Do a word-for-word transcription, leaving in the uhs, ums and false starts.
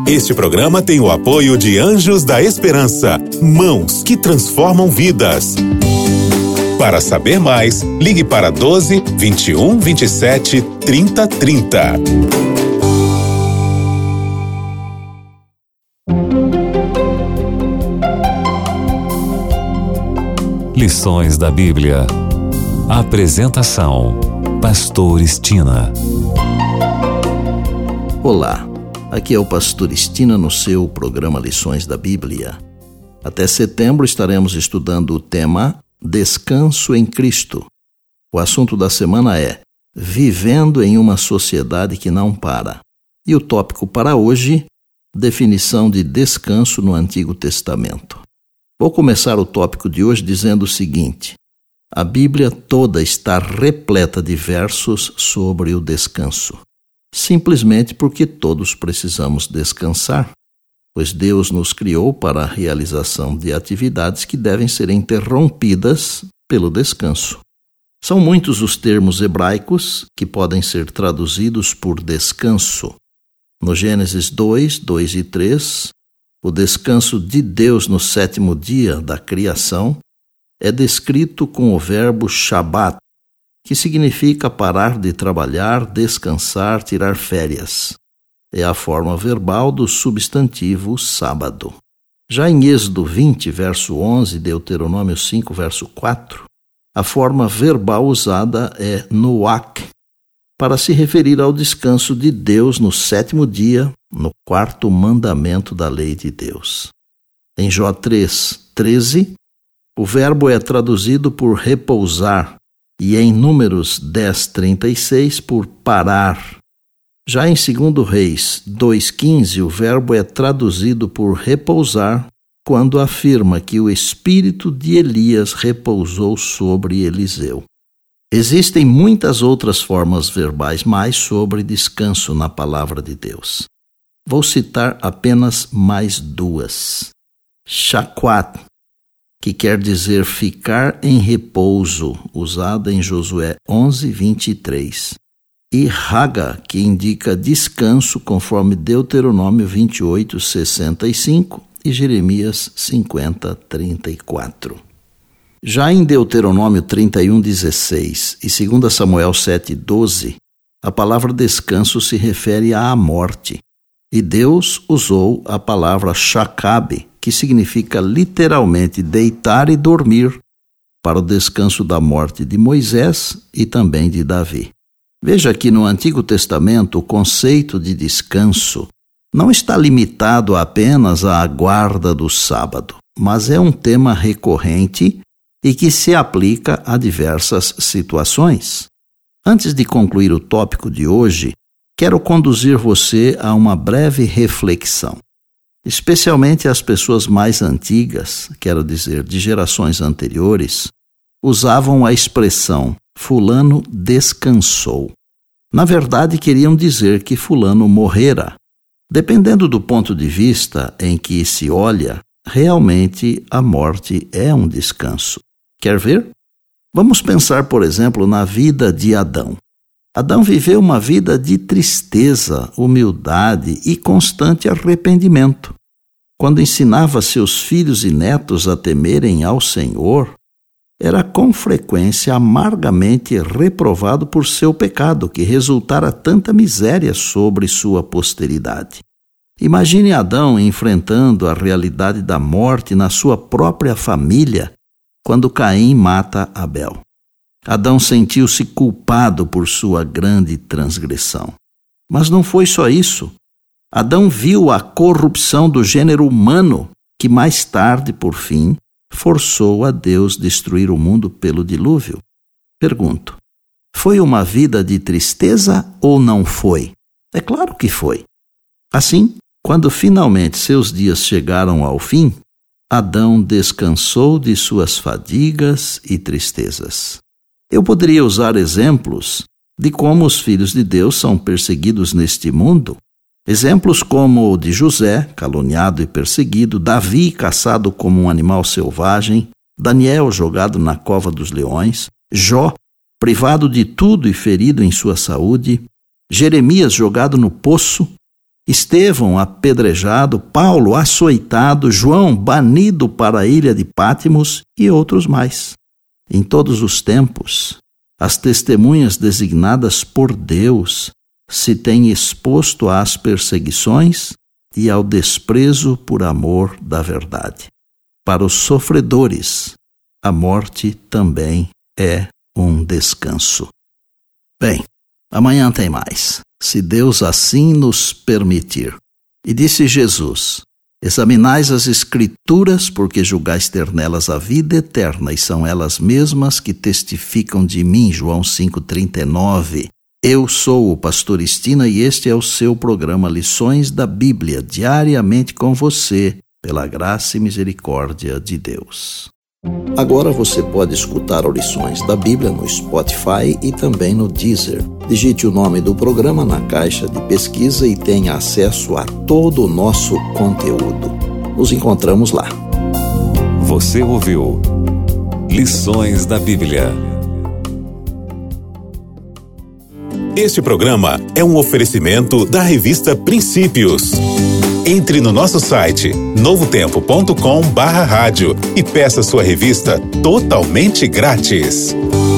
Este programa tem o apoio de Anjos da Esperança, mãos que transformam vidas. Para saber mais, ligue para doze, vinte e um, vinte e sete, trinta, trinta. Lições da Bíblia. Apresentação: Pastor Estina. Olá, aqui é o Pastor Estina no seu programa Lições da Bíblia. Até setembro estaremos estudando o tema Descanso em Cristo. O assunto da semana é Vivendo em uma Sociedade que Não Para. E o tópico para hoje, definição de descanso no Antigo Testamento. Vou começar o tópico de hoje dizendo o seguinte: a Bíblia toda está repleta de versos sobre o descanso, simplesmente porque todos precisamos descansar, pois Deus nos criou para a realização de atividades que devem ser interrompidas pelo descanso. São muitos os termos hebraicos que podem ser traduzidos por descanso. No Gênesis dois, dois e três, o descanso de Deus no sétimo dia da criação é descrito com o verbo Shabat, que significa parar de trabalhar, descansar, tirar férias. É a forma verbal do substantivo sábado. Já em Êxodo vinte, verso onze, e Deuteronômio cinco, verso quatro, a forma verbal usada é Noach, para se referir ao descanso de Deus no sétimo dia, no quarto mandamento da lei de Deus. Em Jó três, treze, o verbo é traduzido por repousar e em Números dez, trinta e seis por parar. Já em dois Reis dois, quinze, o verbo é traduzido por repousar quando afirma que o espírito de Elias repousou sobre Eliseu. Existem muitas outras formas verbais mais sobre descanso na palavra de Deus. Vou citar apenas mais duas. Shaquat, que quer dizer ficar em repouso, usada em Josué onze, vinte e três. E Haga, que indica descanso, conforme Deuteronômio vinte e oito, sessenta e cinco e Jeremias cinquenta, trinta e quatro. Já em Deuteronômio trinta e um, dezesseis e dois Samuel sete, doze, a palavra descanso se refere à morte. E Deus usou a palavra shakab, que significa literalmente deitar e dormir, para o descanso da morte de Moisés e também de Davi. Veja que no Antigo Testamento o conceito de descanso não está limitado apenas à guarda do sábado, mas é um tema recorrente e que se aplica a diversas situações. Antes de concluir o tópico de hoje, quero conduzir você a uma breve reflexão. Especialmente as pessoas mais antigas, quero dizer, de gerações anteriores, usavam a expressão fulano descansou. Na verdade, queriam dizer que fulano morrera. Dependendo do ponto de vista em que se olha, realmente a morte é um descanso. Quer ver? Vamos pensar, por exemplo, na vida de Adão. Adão viveu uma vida de tristeza, humildade e constante arrependimento. Quando ensinava seus filhos e netos a temerem ao Senhor, era com frequência amargamente reprovado por seu pecado, que resultara tanta miséria sobre sua posteridade. Imagine Adão enfrentando a realidade da morte na sua própria família, quando Caim mata Abel. Adão sentiu-se culpado por sua grande transgressão. Mas não foi só isso. Adão viu a corrupção do gênero humano, que mais tarde, por fim, forçou a Deus destruir o mundo pelo dilúvio. Pergunto, foi uma vida de tristeza ou não foi? É claro que foi. Assim, quando finalmente seus dias chegaram ao fim, Adão descansou de suas fadigas e tristezas. Eu poderia usar exemplos de como os filhos de Deus são perseguidos neste mundo. Exemplos como o de José, caluniado e perseguido, Davi, caçado como um animal selvagem, Daniel, jogado na cova dos leões, Jó, privado de tudo e ferido em sua saúde, Jeremias, jogado no poço, Estevão apedrejado, Paulo açoitado, João banido para a ilha de Pátimos e outros mais. Em todos os tempos, as testemunhas designadas por Deus se têm exposto às perseguições e ao desprezo por amor da verdade. Para os sofredores, a morte também é um descanso. Bem, amanhã tem mais, se Deus assim nos permitir. E disse Jesus: examinais as Escrituras, porque julgais ter nelas a vida eterna, e são elas mesmas que testificam de mim. João cinco, trinta e nove. Eu sou o pastor Estina e este é o seu programa Lições da Bíblia, diariamente com você, pela graça e misericórdia de Deus. Agora você pode escutar Lições da Bíblia no Spotify e também no Deezer. Digite o nome do programa na caixa de pesquisa e tenha acesso a todo o nosso conteúdo. Nos encontramos lá. Você ouviu Lições da Bíblia. Este programa é um oferecimento da revista Princípios. Entre no nosso site novo tempo ponto com barra rádio e peça sua revista totalmente grátis.